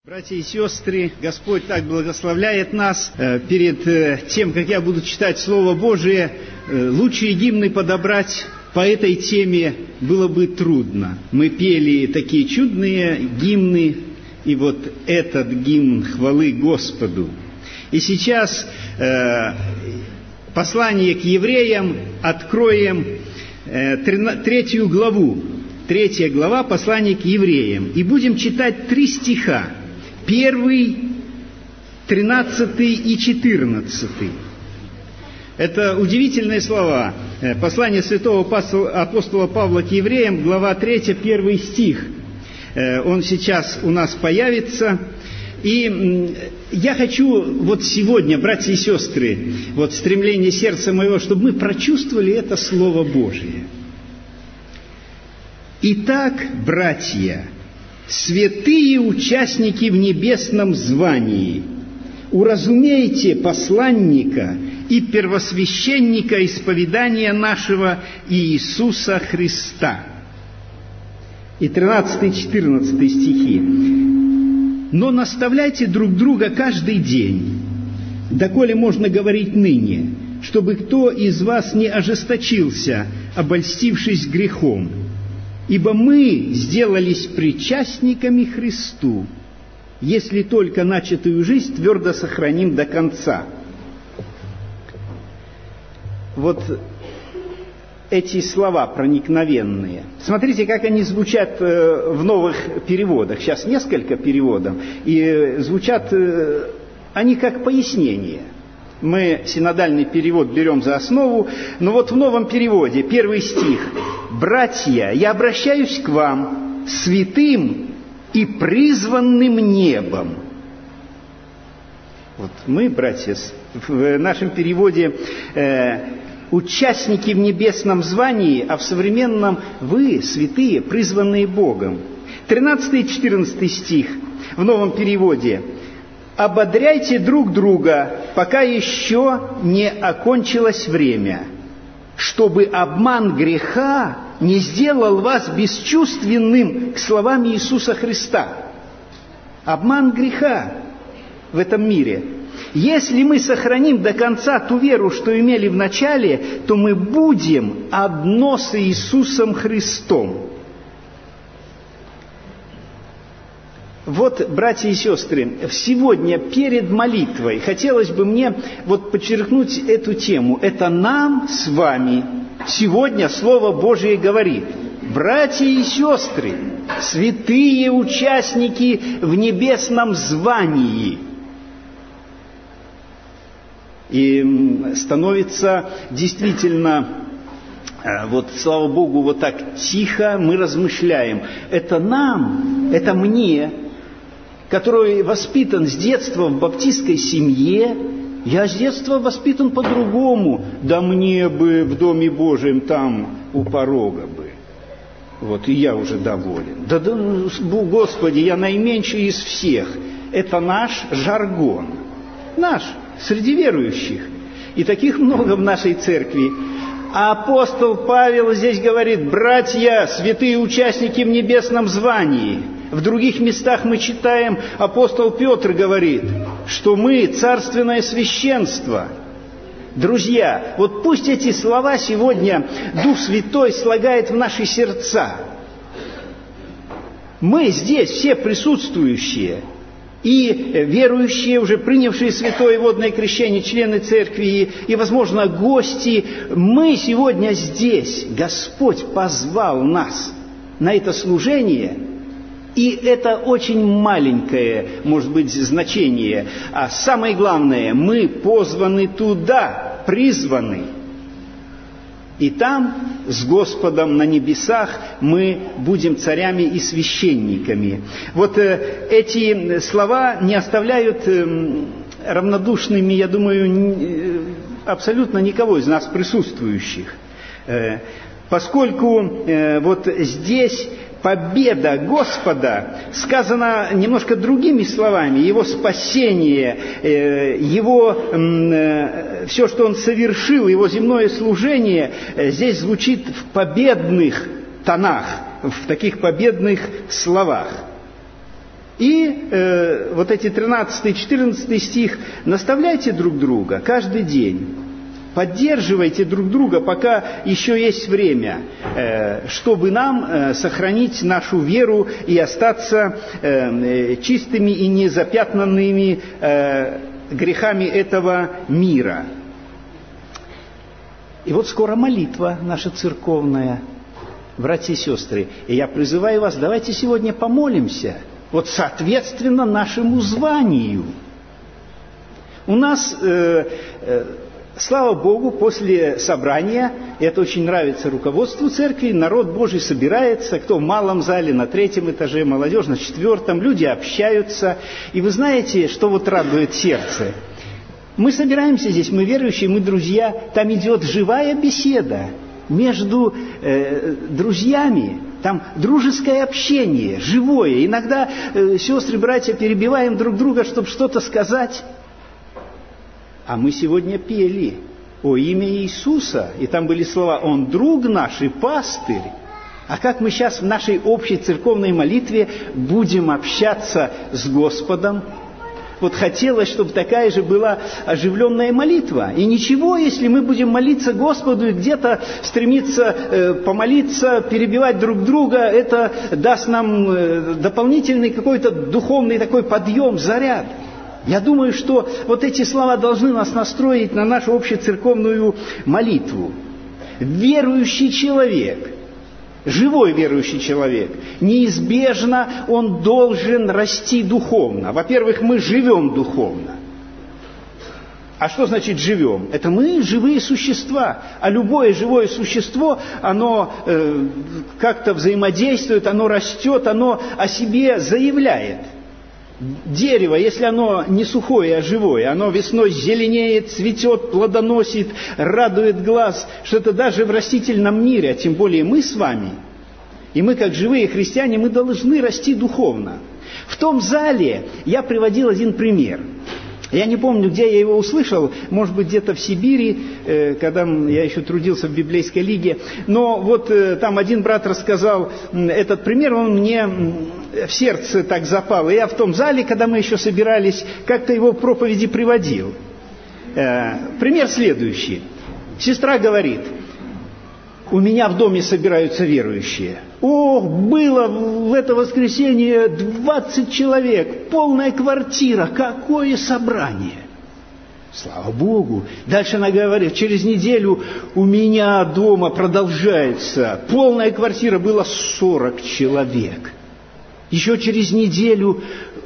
Братья и сестры, Господь так благословляет нас. Перед тем, как я буду читать Слово Божие, лучшие гимны подобрать по этой теме было бы трудно. Мы пели такие чудные гимны, и вот этот гимн хвалы Господу. И сейчас послание к евреям откроем 3 главу. 3 глава послания к евреям. И будем читать 3 стиха. 1, 13 и 14. Это удивительные слова. Послание святого апостола Павла к евреям, глава 3, 1 стих. Он сейчас у нас появится. И я хочу вот сегодня, братья и сестры, вот стремление сердца моего, чтобы мы прочувствовали это Слово Божие. Итак, братья, святые участники в небесном звании, уразумейте посланника и первосвященника исповедания нашего Иисуса Христа. И 13-14 стихи. Но наставляйте друг друга каждый день, доколе можно говорить ныне, чтобы кто из вас не ожесточился, обольстившись грехом. Ибо мы сделались причастниками Христу, если только начатую жизнь твердо сохраним до конца. Вот эти слова проникновенные. Смотрите, как они звучат в новых переводах. Сейчас несколько переводов, и звучат они как пояснение. Мы синодальный перевод берем за основу, но вот в новом переводе, 1 стих. «Братья, я обращаюсь к вам, святым и призванным небом». Вот мы, братья, в нашем переводе участники в небесном звании, а в современном вы, святые, призванные Богом. 13 и 14 стих в новом переводе. «Ободряйте друг друга, пока еще не окончилось время, чтобы обман греха не сделал вас бесчувственным к словам Иисуса Христа». Обман греха в этом мире. Если мы сохраним до конца ту веру, что имели в начале, то мы будем одно с Иисусом Христом. Вот, братья и сестры, сегодня перед молитвой хотелось бы мне вот подчеркнуть эту тему. Это нам с вами сегодня Слово Божие говорит. Братья и сестры, святые участники в небесном звании. И становится действительно, вот слава Богу, вот так тихо мы размышляем. Это нам, это мне, который воспитан с детства в баптистской семье. Я с детства воспитан по-другому. Да мне бы в Доме Божьем там у порога бы. Вот, и я уже доволен. Да, Господи, я наименьший из всех. Это наш жаргон. Наш, среди верующих. И таких много в нашей церкви. А апостол Павел здесь говорит: братья, святые участники в небесном звании. В других местах мы читаем, апостол Петр говорит, что мы царственное священство. Друзья, вот пусть эти слова сегодня Дух Святой слагает в наши сердца. Мы здесь, все присутствующие, и верующие, уже принявшие святое водное крещение, члены церкви и, возможно, гости, мы сегодня здесь. Господь позвал нас на это служение. И это очень маленькое, может быть, значение. А самое главное, мы позваны туда, призваны. И там, с Господом на небесах, мы будем царями и священниками. Вот эти слова не оставляют равнодушными, я думаю, абсолютно никого из нас присутствующих. Поскольку вот здесь победа Господа сказана немножко другими словами. Его спасение, Его все, что Он совершил, Его земное служение, здесь звучит в победных тонах, в таких победных словах. И вот эти 13 и 14 стих: наставляйте друг друга каждый день, поддерживайте друг друга, пока еще есть время, чтобы нам сохранить нашу веру и остаться чистыми и незапятнанными грехами этого мира. И вот скоро молитва наша церковная, братья и сестры. И я призываю вас, давайте сегодня помолимся, вот соответственно нашему званию. У нас, слава Богу, после собрания, и это очень нравится руководству церкви, народ Божий собирается, кто в малом зале, на 3-м этаже, молодежь на 4-м, люди общаются. И вы знаете, что вот радует сердце? Мы собираемся здесь, мы верующие, мы друзья, там идет живая беседа между друзьями, там дружеское общение, живое. Иногда сестры, братья перебиваем друг друга, чтобы что-то сказать. А мы сегодня пели о имя Иисуса, и там были слова: «Он друг наш и пастырь». А как мы сейчас в нашей общей церковной молитве будем общаться с Господом? Вот хотелось, чтобы такая же была оживленная молитва. И ничего, если мы будем молиться Господу и где-то стремиться помолиться, перебивать друг друга, это даст нам дополнительный какой-то духовный такой подъем, заряд. Я думаю, что вот эти слова должны нас настроить на нашу общецерковную молитву. Верующий человек, живой верующий человек, неизбежно он должен расти духовно. Во-первых, мы живем духовно. А что значит живем? Это мы живые существа. А любое живое существо, оно как-то взаимодействует, оно растет, оно о себе заявляет. Дерево, если оно не сухое, а живое, оно весной зеленеет, цветет, плодоносит, радует глаз, что это даже в растительном мире, а тем более мы с вами, и мы, как живые христиане, мы должны расти духовно. В том зале я приводил один пример. Я не помню, где я его услышал, может быть, где-то в Сибири, когда я еще трудился в библейской лиге. Но вот там один брат рассказал этот пример, он мне в сердце так запал. И я в том зале, когда мы еще собирались, как-то его в проповеди приводил. Пример следующий. Сестра говорит: у меня в доме собираются верующие. О, было в это воскресенье 20 человек, полная квартира, какое собрание! Слава Богу! Дальше она говорит: через неделю у меня дома продолжается, полная квартира, было 40 человек. Еще через неделю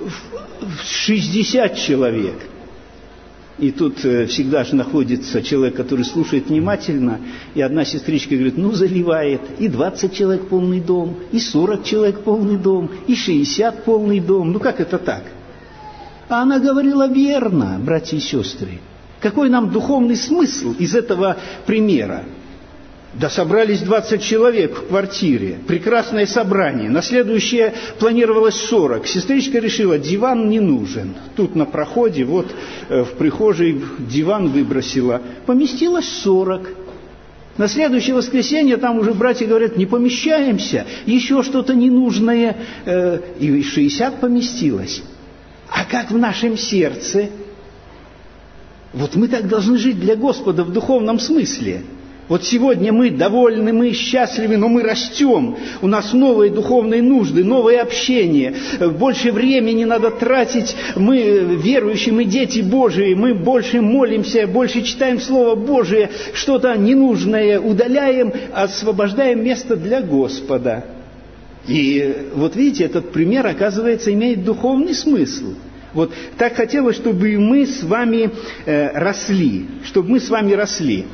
60 человек. И тут всегда же находится человек, который слушает внимательно, и одна сестричка говорит: ну, заливает, и 20 человек полный дом, и 40 человек полный дом, и 60 полный дом. Ну, как это так? А она говорила верно, братья и сестры. Какой нам духовный смысл из этого примера? Да собрались 20 человек в квартире, прекрасное собрание, на следующее планировалось 40. Сестричка решила: диван не нужен. Тут на проходе, вот в прихожей диван выбросила, поместилось 40. На следующее воскресенье там уже братья говорят: не помещаемся, еще что-то ненужное, и 60 поместилось. А как в нашем сердце? Вот мы так должны жить для Господа в духовном смысле. Вот сегодня мы довольны, мы счастливы, но мы растем. У нас новые духовные нужды, новое общение. Больше времени надо тратить. Мы верующие, мы дети Божии. Мы больше молимся, больше читаем Слово Божие. Что-то ненужное удаляем, освобождаем место для Господа. И вот видите, этот пример, оказывается, имеет духовный смысл. Вот так хотелось, чтобы мы с вами росли. Чтобы мы с вами росли.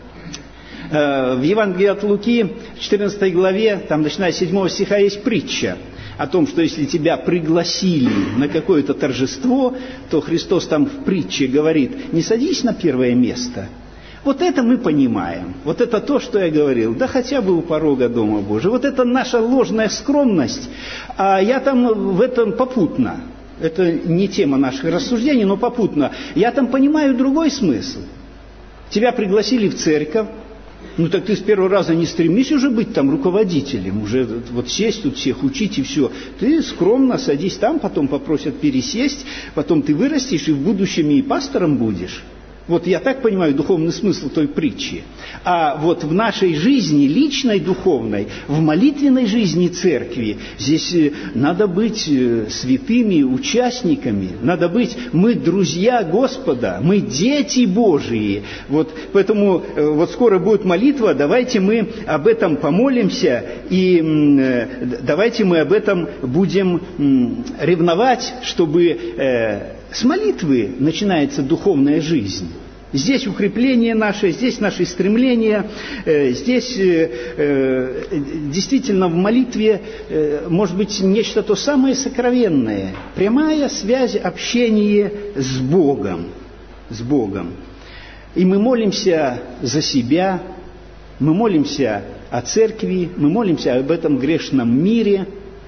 В Евангелии от Луки, в 14 главе, там, начиная с 7 стиха, есть притча о том, что если тебя пригласили на какое-то торжество, то Христос там в притче говорит: не садись на первое место. Вот это мы понимаем. Вот это то, что я говорил. Да хотя бы у порога Дома Божьего. Вот это наша ложная скромность. А я там в этом попутно. Это не тема наших рассуждений, но попутно. Я там понимаю другой смысл. Тебя пригласили в церковь, Ну так ты с первого раза не стремись уже быть там руководителем, уже вот сесть тут всех учить и все. Ты скромно садись там, потом попросят пересесть, потом ты вырастешь и в будущем и пастором будешь. Вот я так понимаю духовный смысл той притчи. А вот в нашей жизни, личной, духовной, в молитвенной жизни церкви, здесь надо быть святыми участниками, надо быть, мы друзья Господа, мы дети Божии. Вот, поэтому вот скоро будет молитва, давайте мы об этом помолимся, и давайте мы об этом будем ревновать, чтобы... С молитвы начинается духовная жизнь. Здесь укрепление наше, здесь наши стремления, здесь действительно в молитве может быть нечто то самое сокровенное. Прямая связь, общение с Богом. С Богом. И мы молимся за себя, мы молимся о церкви, мы молимся об этом грешном мире.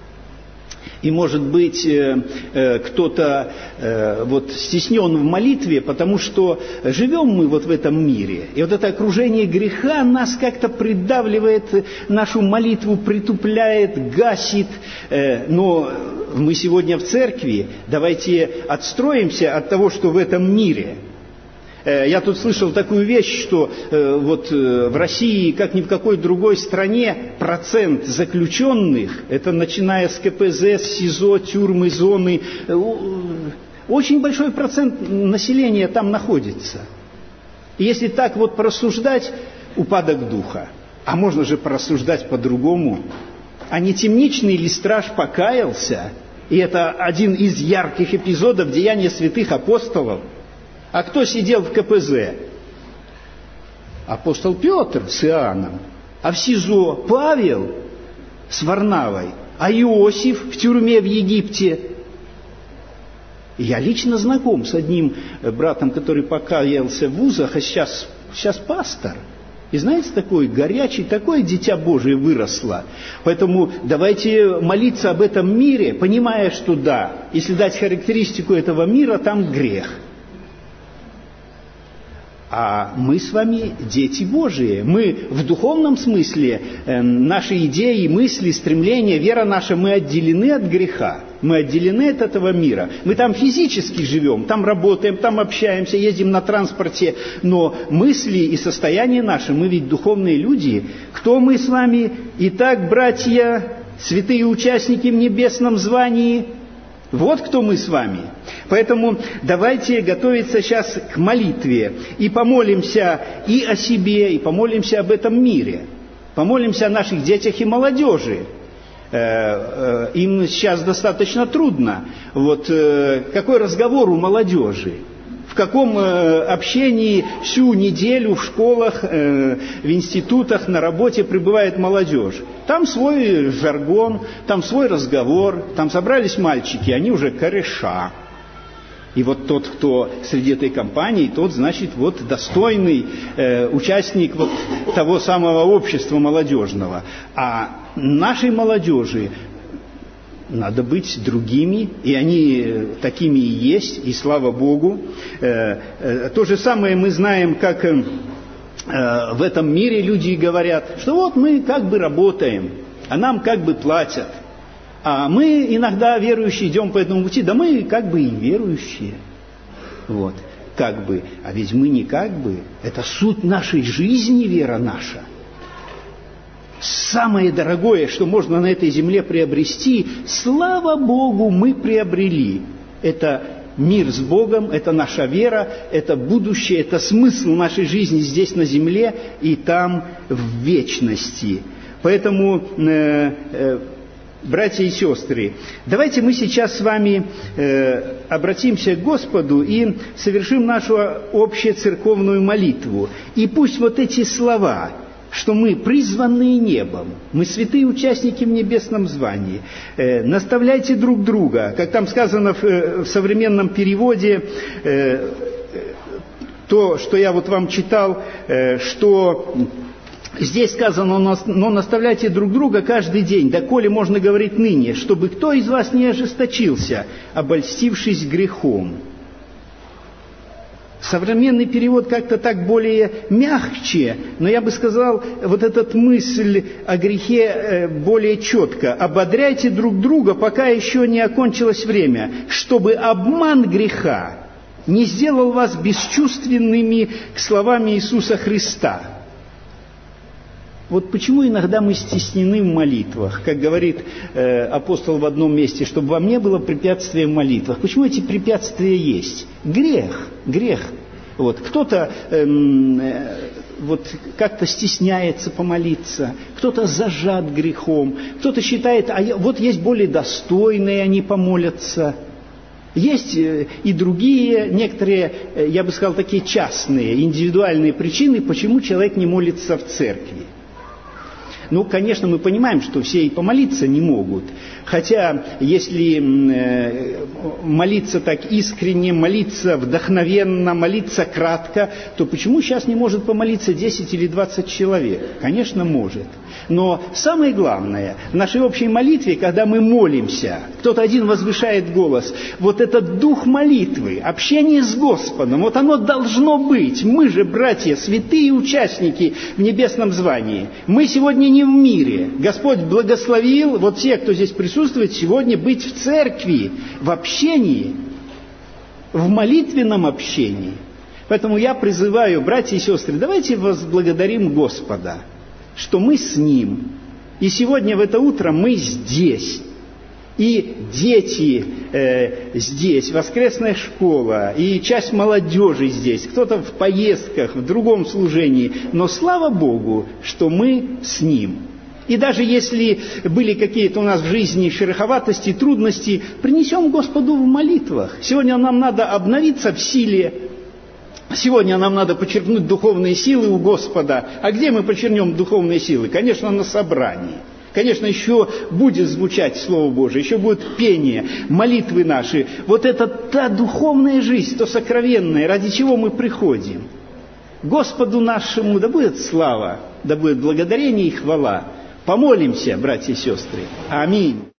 И, может быть, кто-то вот стеснен в молитве, потому что живем мы вот в этом мире. И вот это окружение греха нас как-то придавливает, нашу молитву притупляет, гасит. Но мы сегодня в церкви, давайте отстроимся от того, что в этом мире. Я тут слышал такую вещь, что вот в России, как ни в какой другой стране, процент заключенных, это начиная с КПЗ, с СИЗО, тюрьмы, зоны, очень большой процент населения там находится. И если так вот порассуждать, упадок духа. А можно же порассуждать по-другому. А не темничный ли страж покаялся? И это один из ярких эпизодов деяния святых апостолов. А кто сидел в КПЗ? Апостол Петр с Иоанном. А в СИЗО Павел с Варнавой. А Иосиф в тюрьме в Египте. Я лично знаком с одним братом, который покаялся в вузах, а сейчас пастор. И знаете, такой горячий, такое дитя Божие выросло. Поэтому давайте молиться об этом мире, понимая, что да, если дать характеристику этого мира, там грех. А мы с вами дети Божии. Мы в духовном смысле, наши идеи, мысли, стремления, вера наша, мы отделены от греха. Мы отделены от этого мира. Мы там физически живем, там работаем, там общаемся, ездим на транспорте. Но мысли и состояние наше, мы ведь духовные люди. Кто мы с вами? Итак, братья, святые участники в небесном звании, вот кто мы с вами. Поэтому давайте готовиться сейчас к молитве и помолимся и о себе, и помолимся об этом мире. Помолимся о наших детях и молодежи. Им сейчас достаточно трудно. Вот какой разговор у молодежи? В каком общении всю неделю в школах, в институтах, на работе пребывает молодежь? Там свой жаргон, там свой разговор, там собрались мальчики, они уже кореша. И вот тот, кто среди этой компании, тот, значит, вот достойный участник вот того самого общества молодежного. А нашей молодежи надо быть другими, и они такими и есть, и слава Богу. То же самое мы знаем, как в этом мире люди говорят, что вот мы как бы работаем, а нам как бы платят. А мы иногда, верующие, идем по этому пути, да мы как бы и верующие. Вот, как бы. А ведь мы не как бы. Это суть нашей жизни, вера наша. Самое дорогое, что можно на этой земле приобрести, слава Богу, мы приобрели. Это мир с Богом, это наша вера, это будущее, это смысл нашей жизни здесь на земле и там в вечности. Поэтому, братья и сестры, давайте мы сейчас с вами обратимся к Господу и совершим нашу общецерковную молитву. И пусть вот эти слова, что мы призванные небом, мы святые участники в небесном звании, наставляйте друг друга, как там сказано в современном переводе, то, что я вот вам читал, что здесь сказано, но наставляйте друг друга каждый день, доколе можно говорить ныне, чтобы кто из вас не ожесточился, обольстившись грехом. Современный перевод как-то так более мягче, но я бы сказал, вот эта мысль о грехе более четко. «Ободряйте друг друга, пока еще не окончилось время, чтобы обман греха не сделал вас бесчувственными к словам Иисуса Христа». Вот почему иногда мы стеснены в молитвах, как говорит апостол в одном месте, чтобы вам не было препятствия в молитвах. Почему эти препятствия есть? Грех. Вот. Кто-то вот как-то стесняется помолиться, кто-то зажат грехом, кто-то считает, вот есть более достойные, они помолятся. Есть и другие, некоторые, я бы сказал, такие частные, индивидуальные причины, почему человек не молится в церкви. Ну, конечно, мы понимаем, что все и помолиться не могут. Хотя, если молиться так искренне, молиться вдохновенно, молиться кратко, то почему сейчас не может помолиться 10 или 20 человек? Конечно, может. Но самое главное, в нашей общей молитве, когда мы молимся, кто-то один возвышает голос, вот этот дух молитвы, общение с Господом, вот оно должно быть. Мы же, братья, святые участники в небесном звании. Мы сегодня не в мире. Господь благословил вот всех, кто здесь присутствует, сегодня быть в церкви, в общении, в молитвенном общении. Поэтому я призываю, братья и сестры, давайте возблагодарим Господа, что мы с Ним. И сегодня в это утро мы здесь. И дети здесь, воскресная школа, и часть молодежи здесь, кто-то в поездках, в другом служении. Но слава Богу, что мы с Ним. И даже если были какие-то у нас в жизни шероховатости, трудности, принесем Господу в молитвах. Сегодня нам надо обновиться в силе. Сегодня нам надо почерпнуть духовные силы у Господа. А где мы почерпнем духовные силы? Конечно, на собрании. Конечно, еще будет звучать Слово Божие, еще будет пение, молитвы наши. Вот это та духовная жизнь, то сокровенное, ради чего мы приходим. Господу нашему да будет слава, да будет благодарение и хвала. Помолимся, братья и сестры. Аминь.